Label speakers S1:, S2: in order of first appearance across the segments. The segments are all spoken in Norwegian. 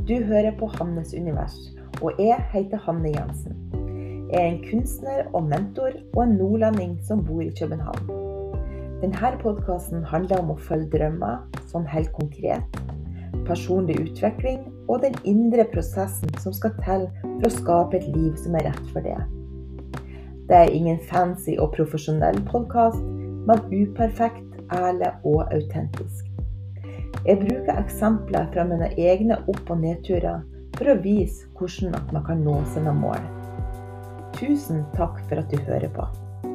S1: Du hører på Hannes univers, og jeg heter Hanne Jensen. Jeg er en kunstner og mentor, og en nordlending som bor i København. Denne podcasten handler om å følge drømmer, sånn helt konkret, personlig utvikling og den indre prosessen som skal til for å skape et liv som er rett for det. Det er ingen fancy og profesjonell podcast, men uperfekt, ærlig og autentisk. Jeg bruker eksempler fra mine egne opp- og nedturer for å vise hvordan at man kan nå sine mål. Tusen takk for at du hører på.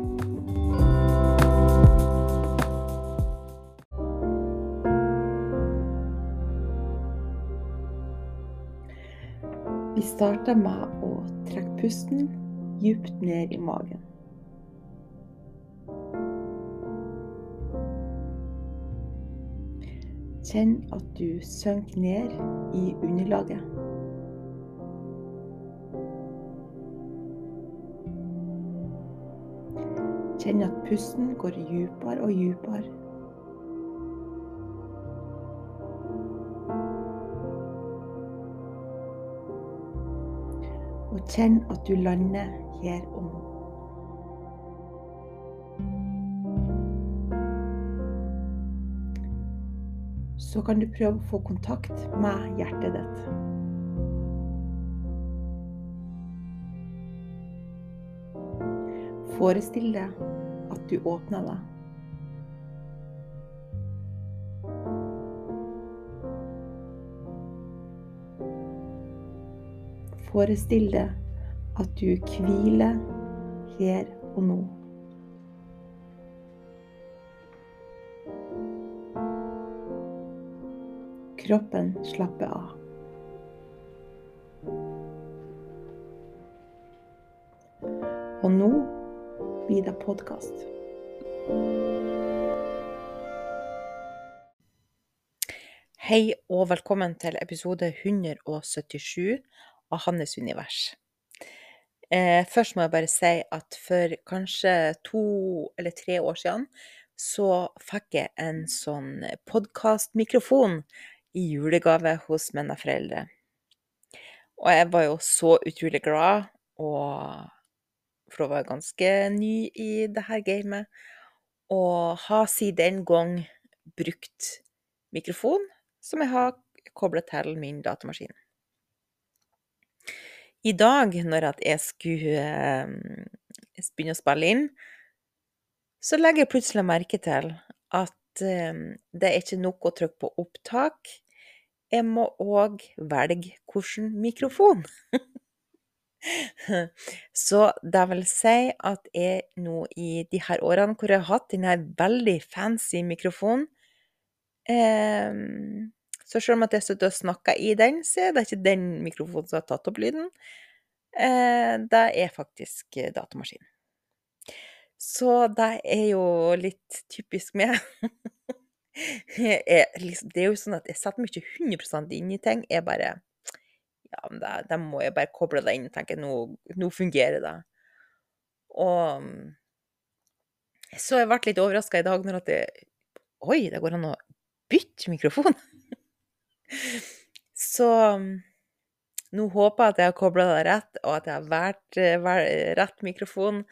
S1: Vi starter med å trekke pusten djupt ned i magen. Kjenn at du synker ned i underlaget. Kjenn at pusten går djupere og djupere. Og kjenn at du lander her og nå. Så kan du prøve å få kontakt med hjertet ditt. Forestill deg at du åpner det. Forestill deg at du hviler her og nå. Kroppen slapper av. Og nå blir det podcast. Hei og velkommen til episode 177 av Hannes univers. Først må jeg bare si at for kanskje 2 eller 3 år siden så fikk jeg en sånn podcastmikrofon i julegave hos mine foreldre. Og jeg var jo så utrolig glad, for å være ganske ny i det her gamet, og har siden den gang brukt mikrofon som jeg har koblet til min datamaskin. I dag, når jeg skulle begynne å spille inn, så legger jeg plutselig merke til at det er ikke nok å trykke på opptak. Jeg må også velge hvilken mikrofon. Så det vil si at jeg nå i de her årene hvor jeg har hatt denne veldig fancy mikrofonen, så selv om at jeg sitter og snakker i den, så er det ikke den mikrofonen som har tatt opp lyden. Det er faktisk datamaskinen. Så det er jo litt typisk meg. Det er jo sånn at jeg setter meg ikke 100% inn i ting. Jeg bare, ja, men det må jeg bare koble det inn og tenke, nå fungerer det. Og så jeg ble litt overrasket i dag når at oi, det går an å bytte mikrofon. Så nå håper jeg at jeg har koblet det rett, og at jeg har valgt rett mikrofon,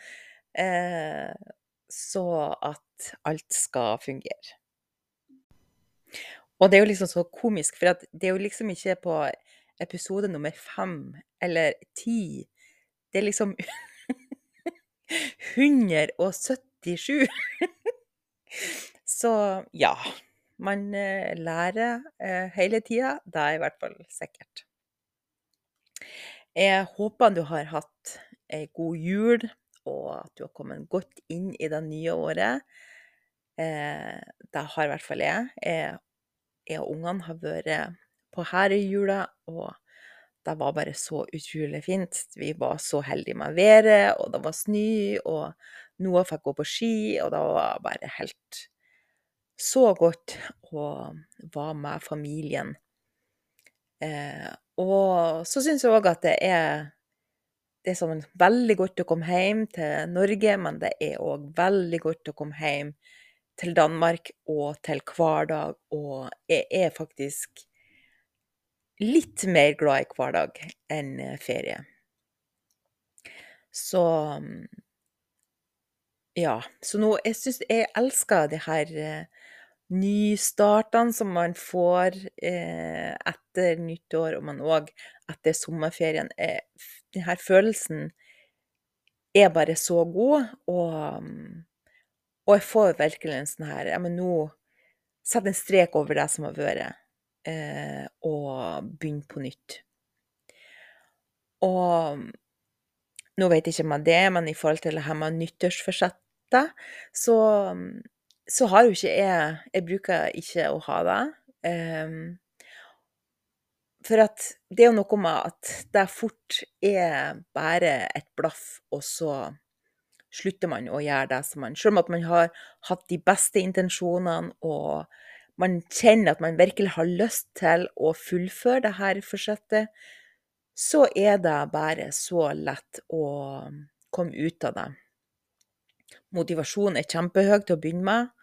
S1: så at alt skal fungere. Og det er jo liksom så komisk, for at det er jo liksom ikke på episode nummer 5 eller 10. Det er liksom 177. Så ja, man lærer hele tiden. Det er i hvert fall sikkert. Jeg håper du har hatt en god jul, og at du har kommet godt inn i det nye året. Det har i hvert fall jeg. Jeg og ungene har vært på her i jula, og det var bare så utrolig fint. Vi var så heldige med været, og det var snø, og Noah fikk gå på ski, og det var bare helt så godt å være med familien. Og så synes jeg også at det er sånn veldig godt å komme hjem til Norge, men det er også veldig godt å komme hjem til Danmark og til hverdag, og jeg er faktisk litt mer glad i hverdag enn ferie. Så ja, så nå jeg elsker de her nystartene som man får etter nyttår, og man også etter sommerferien. Den her følelsen er bare så god, og jeg får virkelig en sånn her, ja, men nå sett en strek over det som har vært, og begynne på nytt. Og nå vet ikke man det, men i forhold til det her med nyttårsforsetter, så har jo ikke jeg bruker ikke å ha det. For at det er jo noe med at det fort er bare et blaff, og så slutter man å gjøre det som man, selv om at man har hatt de beste intensjonene, og man kjenner at man virkelig har lyst til å fullføre det her forsettet, så er det bare så lett å komme ut av det. Motivasjonen er kjempehøy til å begynne med,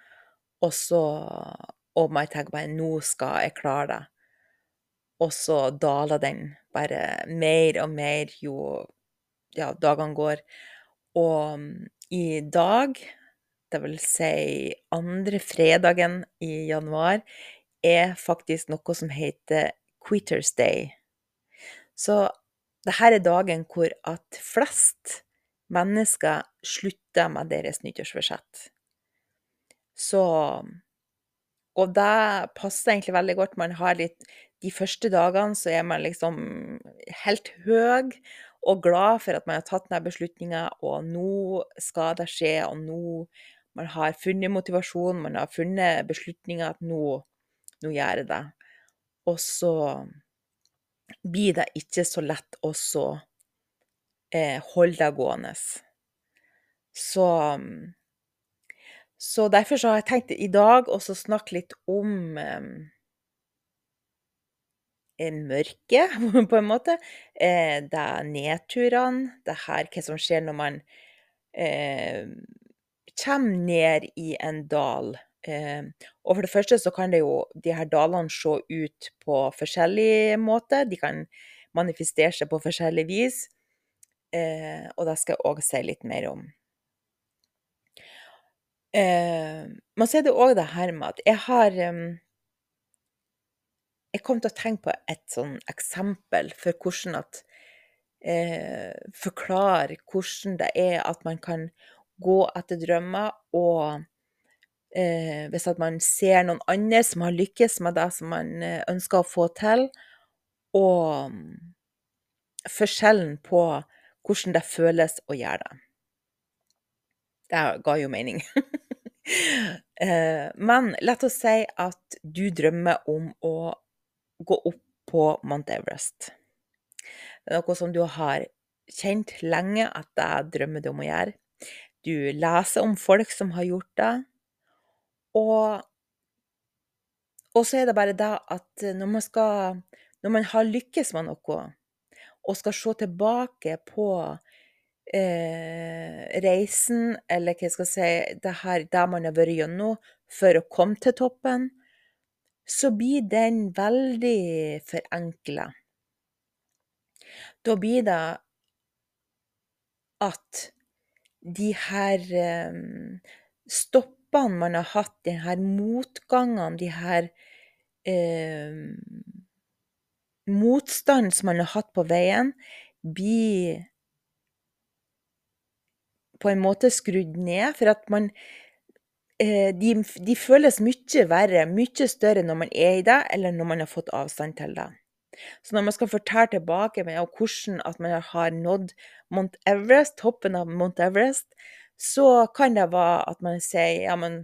S1: og man tenker bare, nå skal jeg klare det. Og så daler den bare mer og mer jo dagene går. Og i dag, det vil si andre fredagen i januar, er faktisk noe som heter Quitters Day. Så dette er dagen hvor at flest mennesker slutter med deres nyttårsforsett. Så, og det passer egentlig veldig godt. Man har de første dagene så er man liksom helt høy og glad for at man har tatt denne beslutningen, og nå skal det skje, og nå man har funnet motivasjon, man har funnet beslutningen at nå gjør jeg det. Og så blir det ikke så lett å holde det gående. Så derfor så har jeg tenkt i dag også snakke litt om mørke, på en måte. Det er nedturene, det her, hva som skjer når man kommer ned i en dal. Og for det første så kan det jo de her dalene se ut på forskjellige måter. De kan manifestere seg på forskjellig vis. Og det skal jeg også si litt mer om. Men så er det også det her med at jeg kom til å tenke på et sånn eksempel for hvordan at forklare hvordan det er at man kan gå etter drømmer, og hvis at man ser noen andre som har lykkes med det som man ønsker å få til, og forskjellen på hvordan det føles å gjøre det. Det ga jo mening. Men lett å si at du drømmer om å gå opp på Mount Everest. Det er noe som du har kjent lenge at det drømmer du om å gjøre. Du leser om folk som har gjort det, og så er det bare det at når man har lykkes med noe, og skal se tilbake på reisen, eller hva jeg skal si, det her der man har vært gjennom for å komme til toppen, så blir den veldig forenklet. Da blir det at de her stoppene man har hatt, de her motgangene, de her motstand som man har hatt på veien, blir på en måte skrudd ned, for at de føles mye verre, mye større når man er i det, eller når man har fått avstand til det. Så når man skal fortelle tilbake med hvordan at man har nådd Mount Everest, toppen av Mount Everest, så kan det være at man sier, ja, men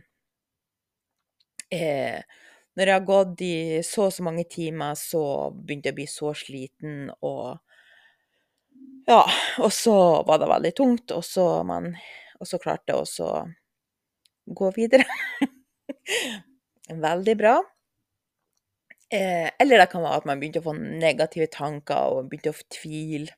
S1: når jeg har gått i så mange timer, så begynte jeg å bli så sliten, og ja, og så var det veldig tungt, og så klarte jeg også å gå videre. Veldig bra. Eller det kan være at man begynte å få negative tanker, og begynte å tvile.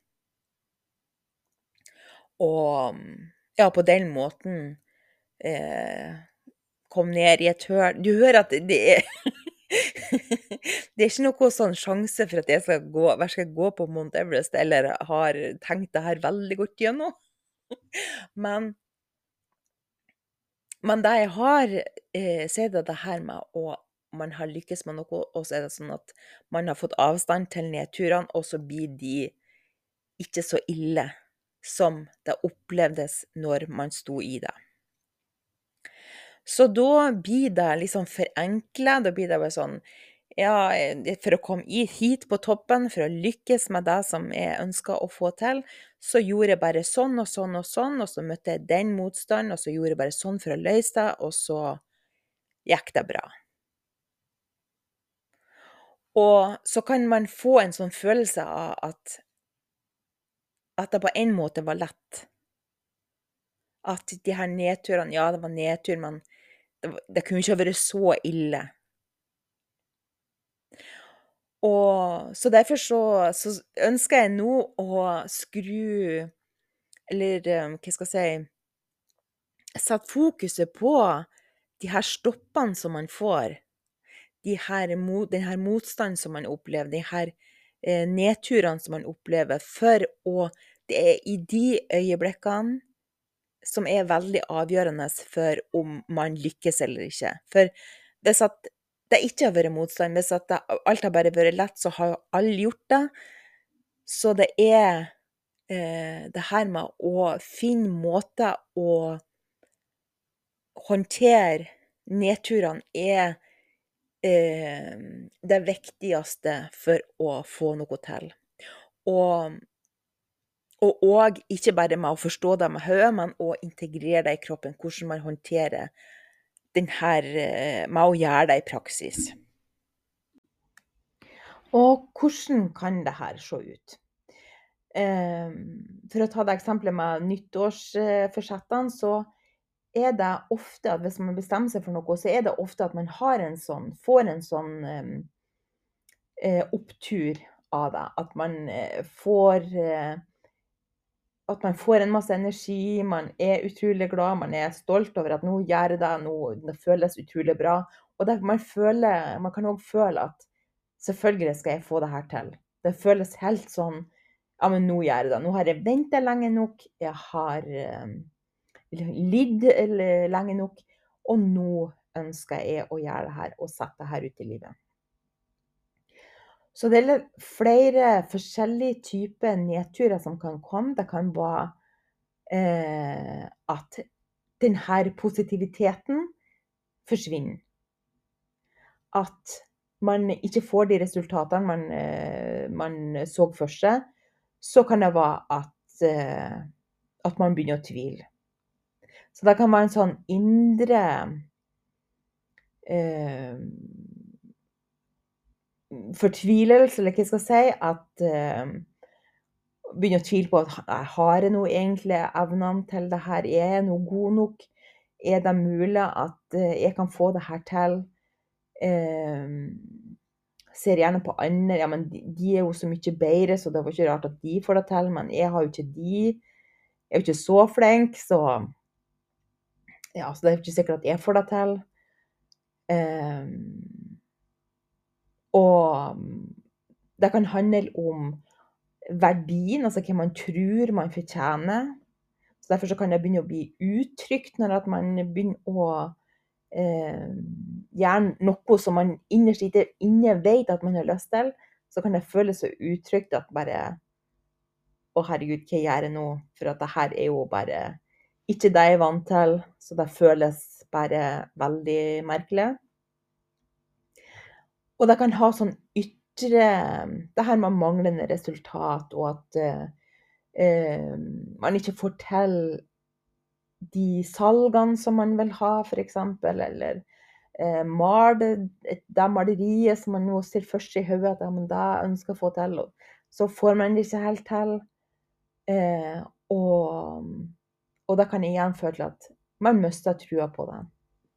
S1: Og ja, på den måten kom ned i et høl. Du hører at det er Det er ikke noe sånn sjanse for at jeg skal gå på Mount Everest, eller har tenkt det her veldig godt gjennom. Men, men det jeg har, så er det her med å man har lykkes med noe, og så er det sånn at man har fått avstand til nedturene, og så blir de ikke så ille som det opplevdes når man sto i det. Så da blir det liksom forenklet, da blir det bare sånn, ja, for å komme hit på toppen, for å lykkes med det som jeg ønsket å få til, så gjorde jeg bare sånn og sånn og sånn, og så møtte jeg den motstand, og så gjorde jeg bare sånn for å løse det, og så gikk det bra. Og så kan man få en sånn følelse av at det på en måte var lett. At de her nedturene, ja, det var nedtur, men det kunne ikke ha vært så ille. Og så derfor så ønsker jeg nå å skru, eller hva skal jeg si, sette fokuset på de her stoppene som man får, den her motstanden som man opplever, de her nedturene som man opplever, det er i de øyeblikkene som er veldig avgjørende for om man lykkes eller ikke. For hvis at det ikke har vært motstand, hvis at alt har bare vært lett, så har jo alle gjort det. Så det er det her med å finne måter å håndtere nedturene er det viktigste for å få noe til. Og ikke bare med å forstå det med hodet, men å integrere det i kroppen, hvordan man håndterer den her med å gjøre det i praksis. Og hvordan kan det her se ut? For å ta det eksempelet med nyttårsforsettene, så er det ofte at hvis man bestemmer seg for noe, så er det ofte at man får en sånn opptur av det. At man får en masse energi, man er utrolig glad, man er stolt over at nå gjør jeg det, det føles utrolig bra. Og man kan også føle at selvfølgelig skal jeg få det her til. Det føles helt sånn, ja, men nå gjør jeg det. Nå har jeg ventet lenge nok, jeg har lidd lenge nok, og nå ønsker jeg å gjøre det her og sette det her ut i livet. Så det er flere forskjellige typer nedturer som kan komme. Det kan være at denne positiviteten forsvinner. At man ikke får de resultatene man så for seg. Så kan det være at man begynner å tvile. Så det kan være en sånn indre fortvilelse, eller hva jeg skal si, at begynner å tvile på at jeg har nå egentlig evnene til det her, er jeg nå god nok, er det mulig at jeg kan få det her til, ser gjerne på andre, ja, men de er jo så mye bedre, så det var ikke rart at de får det til, men jeg har jo ikke jeg er jo ikke så flink, så ja, så det er jo ikke sikkert at jeg får det til. Og det kan handle om verdien, altså hva man tror man fortjener. Så derfor så kan det begynne å bli uttrykt når at man begynner å gjøre noe som man innerst inne vet at man har lyst til, så kan det føles så uttrykt at bare, å herregud, hva gjør jeg nå? For at det her er jo bare ikke det jeg er vant til, så det føles bare veldig merkelig. Og det kan ha sånn det her med manglende resultat, og at man ikke får til de salgene som man vil ha, for eksempel, eller det maleriet som man nå ser først i hodet, at ja, men det ønsker å få til, og så får man det ikke helt til. Og da kan jeg igjen føle at man mister trua på det.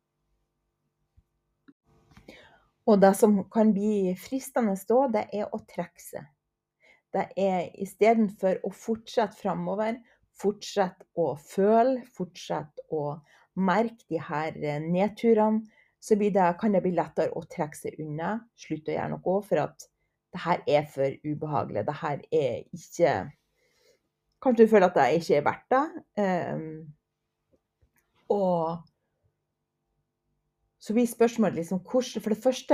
S1: Og det som kan bli fristende da, det er å trekke seg. Det er i stedet for å fortsette fremover, fortsette å føle, fortsette å merke de her nedturene, så kan det bli lettere å trekke seg unna, slutte å gjøre noe, for at det her er for ubehagelig. Det her er ikke... Kanskje du føler at det ikke er verdt det. Og så blir spørsmålet liksom, hvordan, for det første,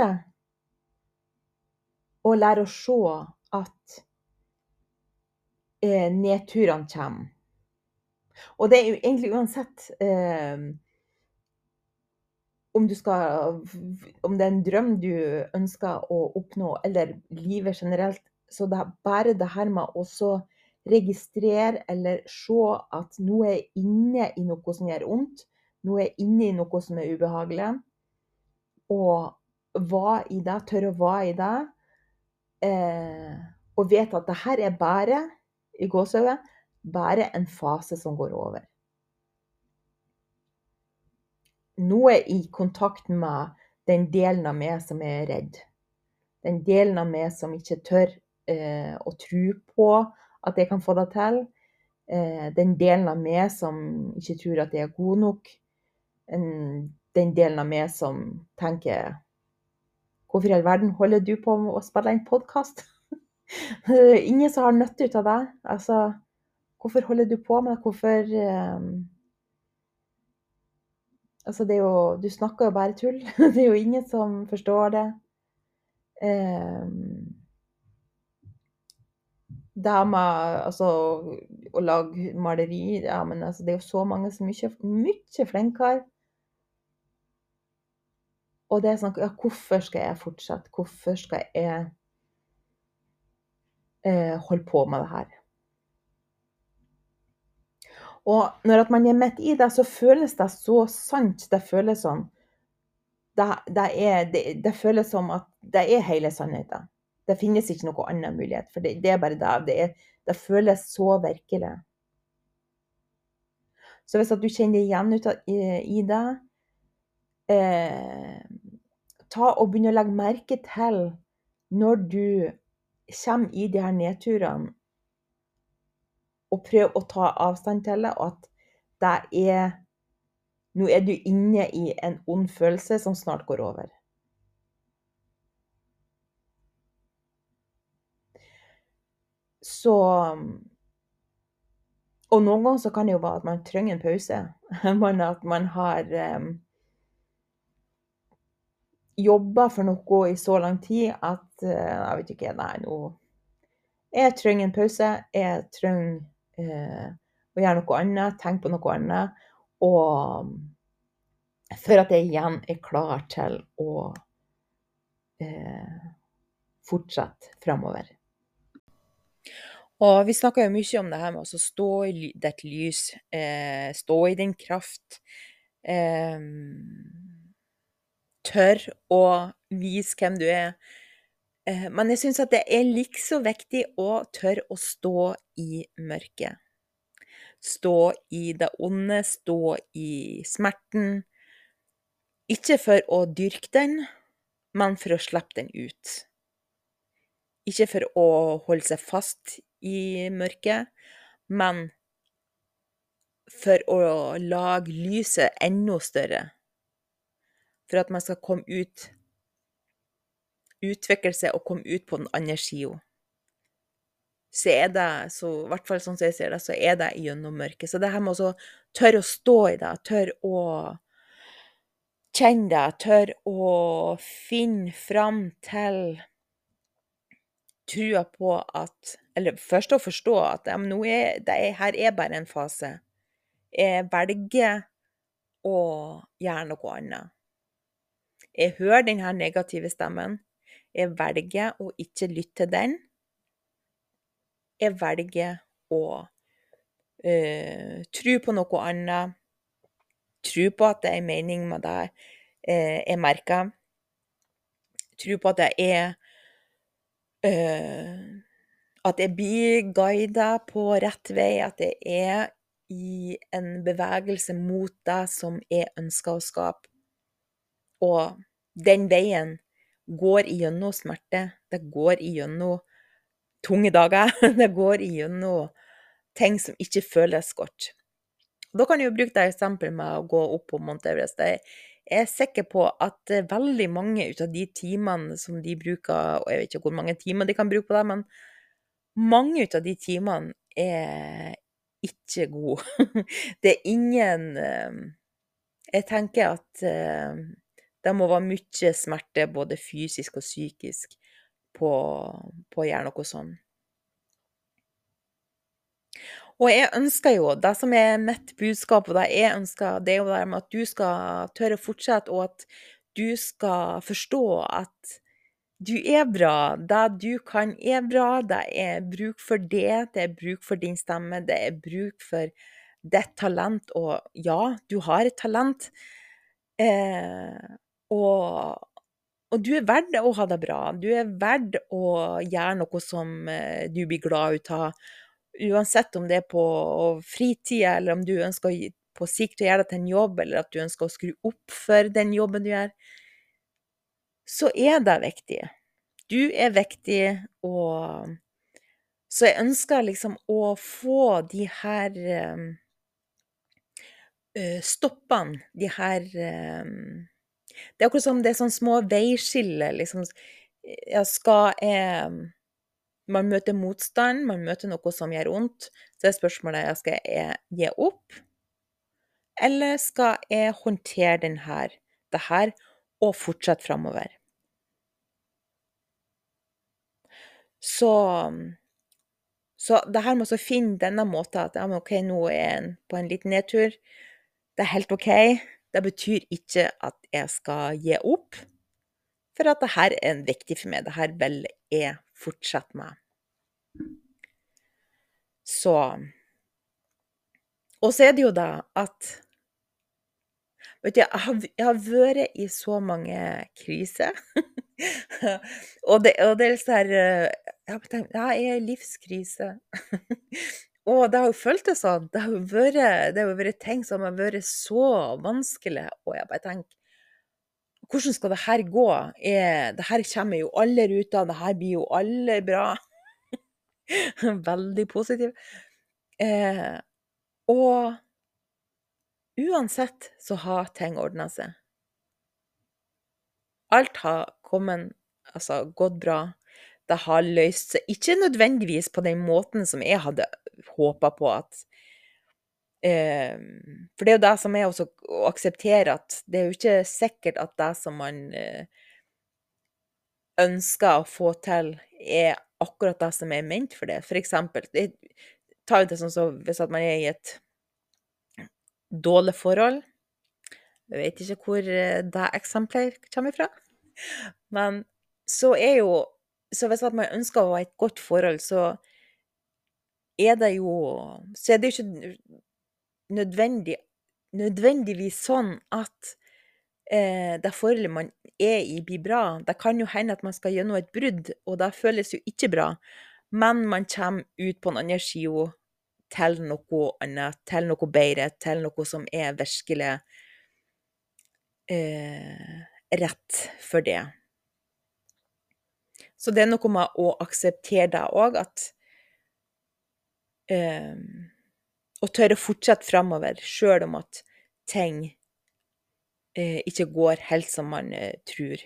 S1: å lære å se at nedturene kommer. Og det er jo egentlig uansett om det er en drøm du ønsker å oppnå, eller livet generelt, så det er bare det her med å så registrere eller se at nå er jeg inne i noe som gjør ondt, nå er jeg inne i noe som er ubehagelig, og hva i det, tør å hva i det, og vet at det her er bare, i gåsøyne, bare en fase som går over. Nå er jeg i kontakt med den delen av meg som er redd. Den delen av meg som ikke tør å tro på at jeg kan få det til. Den delen av meg som ikke tror at jeg er god nok. Den delen av meg som tenker, hvorfor i all verden holder du på å spille en podcast? Ingen som har nødt ut av det. Altså, hvorfor holder du på med det? Hvorfor... Altså, det er jo, du snakker jo bare tull. Det er jo ingen som forstår det. Det her med, altså, å lage maleri, ja, men altså, det er jo så mange som mye flinkere. Og det er sånn, ja, hvorfor skal jeg fortsette? Hvorfor skal jeg holde på med det her? Og når at man er midt i det, så føles det så sant. Det føles sånn. Det føles som at det er hele sannheten. Det finnes ikke noe annen mulighet, for det er bare det. Det føles så virkelig. Så hvis at du kjenner igjen i det, ta og begynne å legge merke til når du kommer i de her nedturene, og prøv å ta avstand til det, og at nå er du inne i en ond følelse som snart går over. Så, og noen ganger så kan det jo være at man trenger en pause, at man har jobbet for noe i så lang tid at, jeg vet ikke, nei, nå, jeg trenger en pause, jeg trenger å gjøre noe annet, tenke på noe annet, og for at jeg igjen er klar til å fortsette fremover. Og vi snakker jo mye om det her med å stå i ditt lys, stå i din kraft, tør å vise hvem du er. Men jeg synes at det er like så viktig å tørre å stå i mørket. Stå i det onde, stå i smerten. Ikke for å dyrke den, men for å slippe den ut. Ikke for å holde seg fast i mørket, men for å lage lyset enda større. For at man skal komme ut, utvikle seg og komme ut på den andre siden. Så er det, så, i hvert fall sånn som jeg ser det, så er det gjennom mørket. Så det her med å tørre å stå i det, tørre å kjenne det, tørre å finne fram til trua på at, eller først å forstå at her er bare en fase. Jeg velger å gjøre noe annet. Jeg hører den her negative stemmen. Jeg velger å ikke lytte til den. Jeg velger å tro på noe annet. Tro på at det er mening med det jeg merker. Tro på at det er at jeg blir guidet på rett vei, at jeg er i en bevegelse mot det som jeg ønsker å skape. Og den veien går igjennom smerte, det går igjennom tunge dager, det går igjennom ting som ikke føles godt. Da kan jeg jo bruke det eksempel med å gå opp på Mount Everest. jeg er sikker på at veldig mange ut av de timene som de bruker, og jeg vet ikke hvor mange timer de kan bruke på det, men mange ut av de timene er ikke gode. Det er ingen Jeg tenker at det må være mye smerte, både fysisk og psykisk, på, på å gjøre noe sånn. Og jeg ønsker jo, det som er mitt budskap, og det jeg ønsker, det er jo det med at du skal tørre å fortsette, og at du skal forstå at du er bra. Det du kan er bra, det er bruk for det er bruk for din stemme, det er bruk for ditt talent, og ja, du har et talent, og, og du er verdt å ha det bra. Du er verdt å gjøre noe som du blir glad ut av, uansett om det er på fritida, eller om du ønsker på sikt å gjøre det til en jobb, eller at du ønsker å skru opp for den jobben du gjør, så er det viktig. Du er viktig, og så jeg ønsker liksom å få de her stoppene, de her det er akkurat som det er sånne små veiskiller, liksom. Ja, skal jeg Man møter motstand, man møter noe som gjør vondt, så er spørsmålet, ja, skal jeg gi opp, eller skal jeg håndtere det her, og fortsette fremover? Så det her med å finne denne måten at, ja, men ok, nå er jeg på en liten nedtur, det er helt ok, det betyr ikke at jeg skal gi opp, for at det her er viktig for meg, det her vil jeg fortsette med. Så, og så er det jo da at, vet du, jeg har vært i så mange kriser, og det er sånn her, jeg har tenkt, ja, jeg er i livskrise, og det har jo følt det sånn, det har jo vært ting som har vært så vanskelig, og jeg bare tenker, hvordan skal det her gå? Det her kommer jo alle ut av, det her blir jo alle bra. Veldig positiv. Og uansett så har ting ordnet seg. Alt har gått bra. Det har løst seg. Ikke nødvendigvis på den måten som jeg hadde håpet på at for det er jo det som er også å akseptere at det er jo ikke sikkert at det som man ønsker å få til, er akkurat det som er ment for det. For eksempel, ta det sånn så hvis at man er i et dårlig forhold. Jeg vet ikke hvor det eksemplet kommer fra. Men så hvis at man ønsker å ha et godt forhold, så er det jo ikke nødvendigvis sånn at det forholdet man er i blir bra. Det kan jo hende at man skal gjennom et brudd, og det føles jo ikke bra. Men man kommer ut på den andre siden til noe annet, til noe bedre, til noe som er virkelig rett for det. Så det er noe med å akseptere det også, at å tørre å fortsette fremover, selv om at ting ikke går helt som man tror.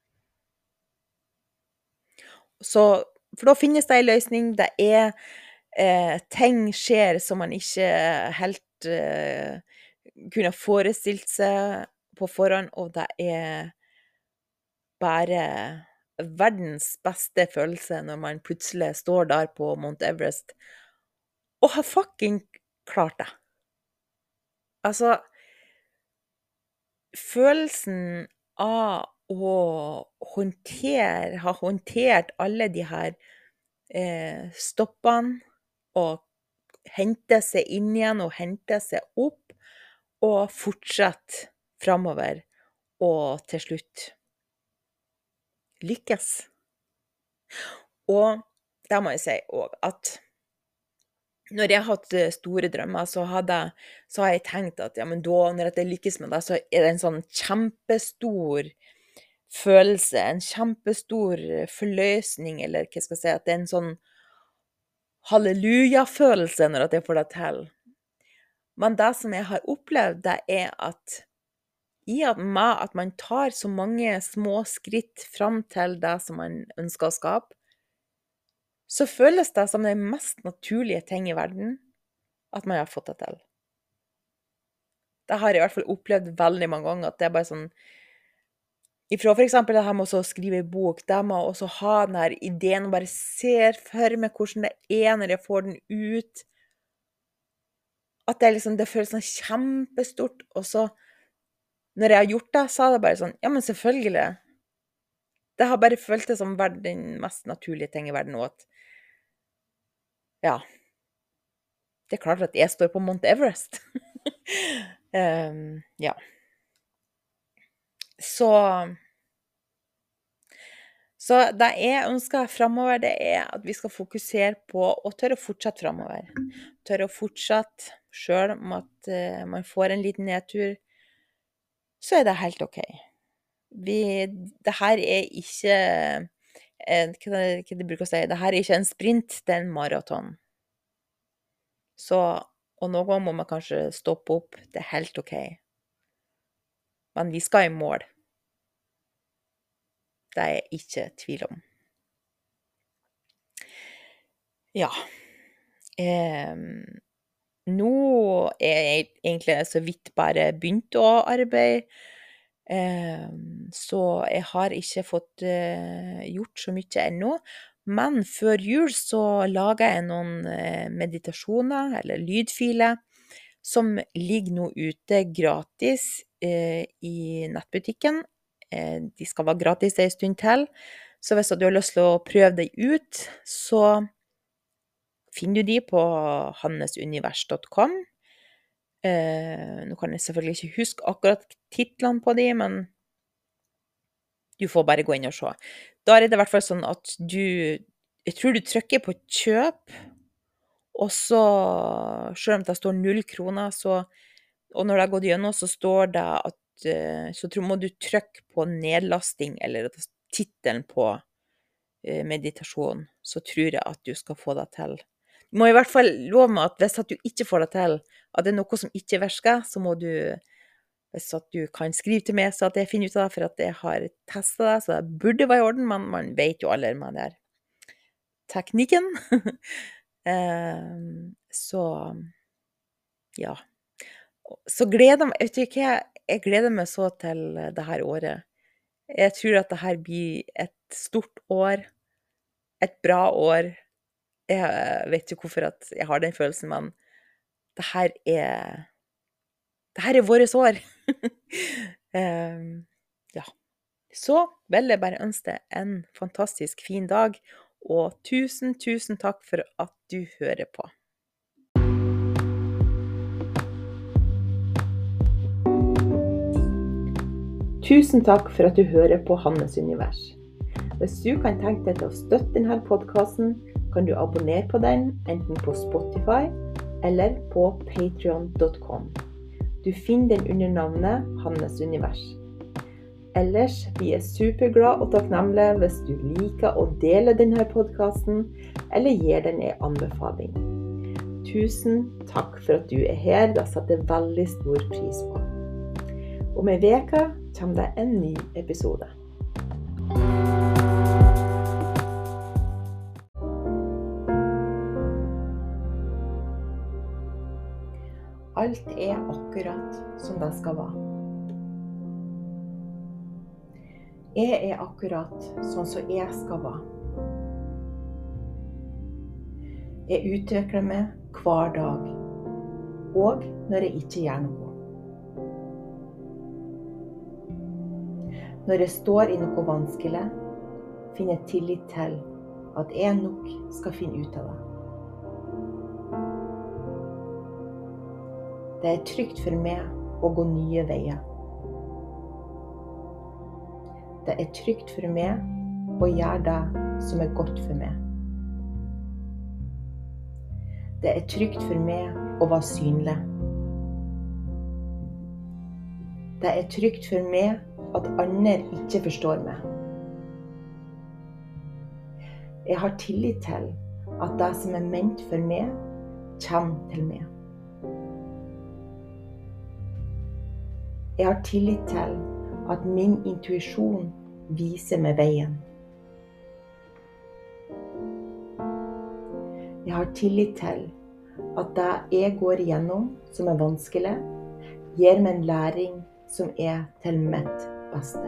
S1: Så, for da finnes det en løsning, det er ting skjer som man ikke helt kunne forestilt seg på forhånd, og det er bare verdens beste følelse når man plutselig står der på Mount Everest og har fucking klart det. Altså, følelsen av å ha håndtert alle de her stoppene, og hente seg inn igjen, og hente seg opp, og fortsette fremover, og til slutt lykkes. Og det må jeg si også, at når jeg har hatt store drømmer, så har jeg tenkt at, ja, men da, når jeg lykkes med det, så er det en sånn kjempestor følelse, en kjempestor forløsning, eller hva skal jeg si, at det er en sånn halleluja-følelse når jeg får det til. Men det som jeg har opplevd, det er at i at man tar så mange små skritt fram til det som man ønsker å skape, så føles det som den mest naturlige ting i verden at man har fått det til. Det har jeg i hvert fall opplevd veldig mange ganger, at det er bare sånn, ifra for eksempel det her med å skrive i bok, det med å ha den her ideen, og bare ser for meg hvordan det er når jeg får den ut, at det, liksom, det føles sånn kjempestort, og så, når jeg har gjort det, så er det bare sånn, ja, men selvfølgelig. Det har bare følt det som den mest naturlige ting i verden, og at, ja, det er klart at jeg står på Mount Everest. Ja. Så det jeg ønsker fremover, det er at vi skal fokusere på å tørre å fortsette fremover. Tørre å fortsette, selv om at man får en liten nedtur, så er det helt ok. Det her er ikke, hva det bruker å si, det her er ikke en sprint, det er en maraton. Så, og noen ganger må man kanskje stoppe opp, det er helt ok. Men vi skal i mål. Det er jeg ikke tvil om. Ja. Nå er jeg egentlig så vidt bare begynt å arbeide, så jeg har ikke fått gjort så mye ennå. Men før jul så laget jeg noen meditasjoner, eller lydfiler, som ligger nå ute gratis i nettbutikken. De skal være gratis en stund til, så hvis du har lyst til å prøve deg ut, så finner du de på hannesunivers.com. Nå kan jeg selvfølgelig ikke huske akkurat titlene på de, men du får bare gå inn og se. Da er det i hvert fall sånn at jeg tror du trykker på kjøp, og så, selv om det står 0 kroner, og når det har gått gjennom, så står det at så må du trykke på nedlasting, eller titelen på meditasjon, så tror jeg at du skal få det til. Du må i hvert fall love meg at hvis at du ikke får det til, at det er noe som ikke virker, så må du, hvis at du kan skrive til meg, så at jeg finner ut av det, for at jeg har testet det, så det burde være i orden, men man vet jo allerede med det her teknikken. Så, ja. Så gleder meg, vet du ikke, jeg gleder meg så til det her året. Jeg tror at det her blir et stort år, et bra år. Jeg vet ikke hvorfor at jeg har den følelsen, men det her er våres år. Ja. Så vil jeg bare ønske deg en fantastisk fin dag, og tusen takk for at du hører på. Tusen takk for at du hører på Hannes Univers. Hvis du kan tenke deg til å støtte denne podcasten, kan du abonnere på den, enten på Spotify eller på patreon.com. Du finner den under navnet Hannes Univers. Ellers blir jeg superglad og takknemlig hvis du liker å dele denne podcasten, eller gir den en anbefaling. Tusen takk for at du er her, det setter jeg veldig stor pris på. Om en veke kommer det en ny episode. Alt er akkurat som det skal være. Jeg er akkurat sånn som jeg skal være. Jeg utvikler meg hver dag, og når jeg ikke gjør noe. Når jeg står i noe vanskelig, finner jeg tillit til at jeg nok skal finne ut av det. Det er trygt for meg å gå nye veier. Det er trygt for meg å gjøre det som er godt for meg. Det er trygt for meg å være synlig. Det er trygt for meg at andre ikke forstår meg. Jeg har tillit til at det som er ment for meg, kommer til meg. Jeg har tillit til at min intuisjon viser meg veien. Jeg har tillit til at det jeg går igjennom som vanskelig, gir meg en læring som til mitt beste.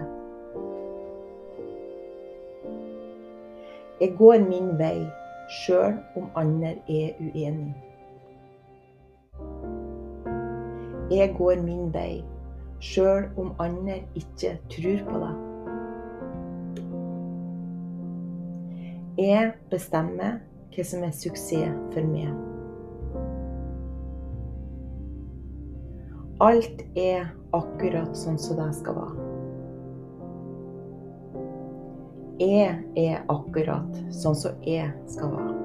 S1: Jeg går min vei, selv om andre uenige. Jeg går min vei, selv om andre ikke tror på det. Jeg bestemmer hva som suksess for meg. Alt akkurat sånn som det skal være. Jeg akkurat sånn som jeg skal være.